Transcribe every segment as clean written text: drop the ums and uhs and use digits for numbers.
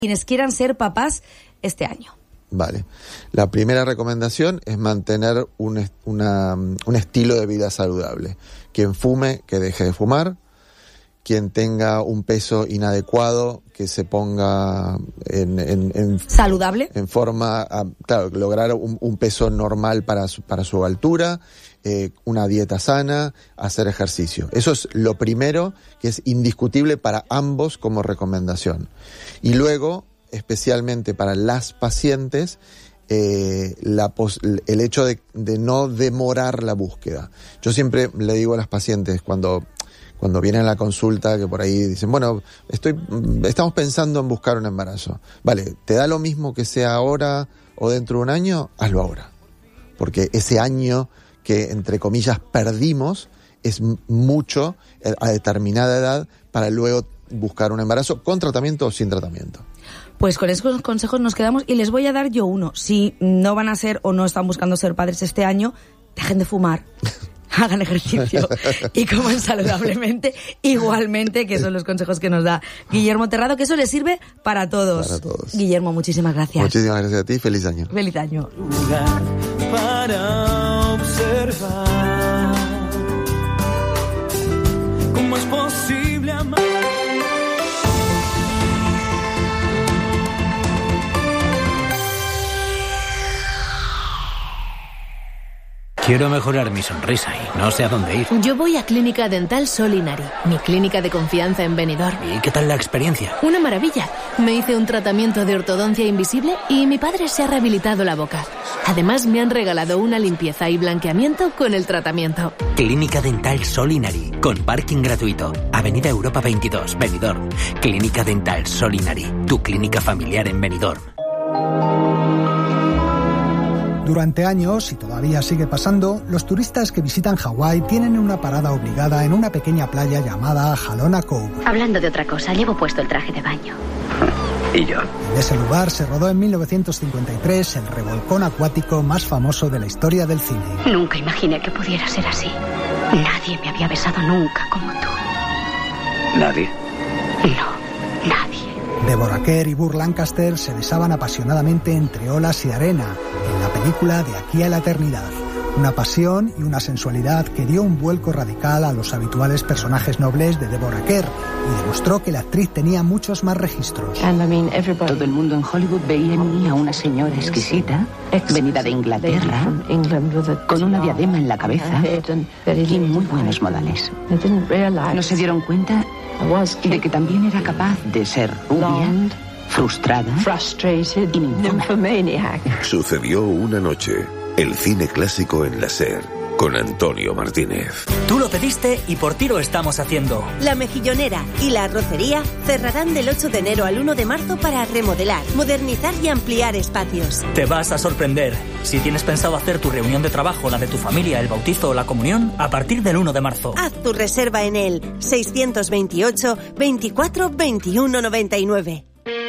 quienes quieran ser papás este año. Vale. La primera recomendación es mantener un estilo de vida saludable. Quien fume, que deje de fumar. Quien tenga un peso inadecuado, que se ponga en ¿saludable? En forma, claro, lograr un peso normal para su altura, una dieta sana, hacer ejercicio. Eso es lo primero que es indiscutible para ambos como recomendación. Y luego, especialmente para las pacientes, el hecho de no demorar la búsqueda. Yo siempre le digo a las pacientes cuando vienen a la consulta, que por ahí dicen, bueno, estamos pensando en buscar un embarazo. Vale, ¿te da lo mismo que sea ahora o dentro de un año? Hazlo ahora. Porque ese año que, entre comillas, perdimos es mucho a determinada edad para luego buscar un embarazo con tratamiento o sin tratamiento. Pues con esos consejos nos quedamos y les voy a dar yo uno. Si no van a ser o no están buscando ser padres este año, dejen de fumar. Hagan ejercicio y coman saludablemente, igualmente, que son los consejos que nos da Guillermo Terrado, que eso les sirve para todos. Para todos. Guillermo, muchísimas gracias. Muchísimas gracias a ti, feliz año. Feliz año. Para observar cómo es posible amar. Quiero mejorar mi sonrisa y no sé a dónde ir. Yo voy a Clínica Dental Solinari, mi clínica de confianza en Benidorm. ¿Y qué tal la experiencia? Una maravilla. Me hice un tratamiento de ortodoncia invisible y mi padre se ha rehabilitado la boca. Además, me han regalado una limpieza y blanqueamiento con el tratamiento. Clínica Dental Solinari, con parking gratuito. Avenida Europa 22, Benidorm. Clínica Dental Solinari, tu clínica familiar en Benidorm. Durante años, y todavía sigue pasando, los turistas que visitan Hawái tienen una parada obligada en una pequeña playa llamada Halona Cove. Hablando de otra cosa, llevo puesto el traje de baño. ¿Y yo? En ese lugar se rodó en 1953 el revolcón acuático más famoso de la historia del cine. Nunca imaginé que pudiera ser así. Nadie me había besado nunca como tú. ¿Nadie? No, nadie. Deborah Kerr y Burt Lancaster se besaban apasionadamente entre olas y arena en la película De aquí a la eternidad. Una pasión y una sensualidad que dio un vuelco radical a los habituales personajes nobles de Deborah Kerr y demostró que la actriz tenía muchos más registros. Todo el mundo en Hollywood veía en mí a una señora exquisita, venida de Inglaterra, con una diadema en la cabeza y muy buenos modales. No se dieron cuenta de que también era capaz de ser rubia, frustrada y ninfómana. Sucedió una noche. El cine clásico en la SER, con Antonio Martínez. Tú lo pediste y por ti lo estamos haciendo. La Mejillonera y la Arrocería cerrarán del 8 de enero al 1 de marzo para remodelar, modernizar y ampliar espacios. Te vas a sorprender. Si tienes pensado hacer tu reunión de trabajo, la de tu familia, el bautizo o la comunión, a partir del 1 de marzo. Haz tu reserva en el 628 24 21 99.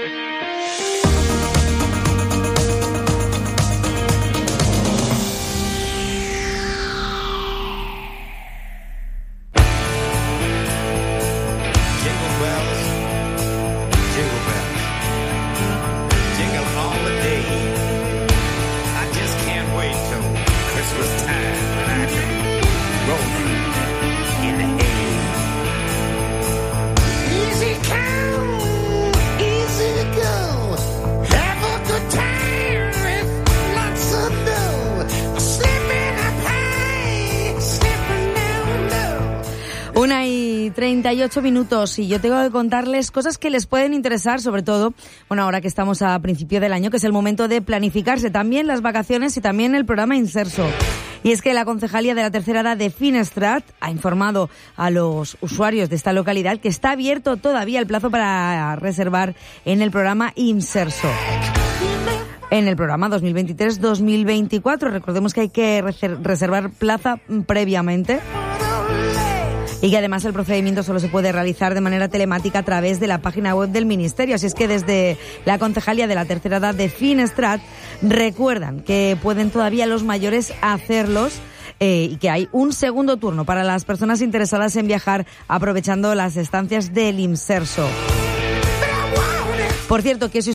Una y 38 minutos y yo tengo que contarles cosas que les pueden interesar, sobre todo, bueno, ahora que estamos a principio del año, que es el momento de planificarse también las vacaciones y también el programa Inserso. Y es que la Concejalía de la Tercera Edad de Finestrat ha informado a los usuarios de esta localidad que está abierto todavía el plazo para reservar en el programa Inserso. En el programa 2023-2024, recordemos que hay que reservar plaza previamente. Y que además el procedimiento solo se puede realizar de manera telemática a través de la página web del Ministerio. Así es que desde la Concejalía de la Tercera Edad de Finestrat recuerdan que pueden todavía los mayores hacerlos y que hay un segundo turno para las personas interesadas en viajar aprovechando las estancias del Inserso. Por cierto, que si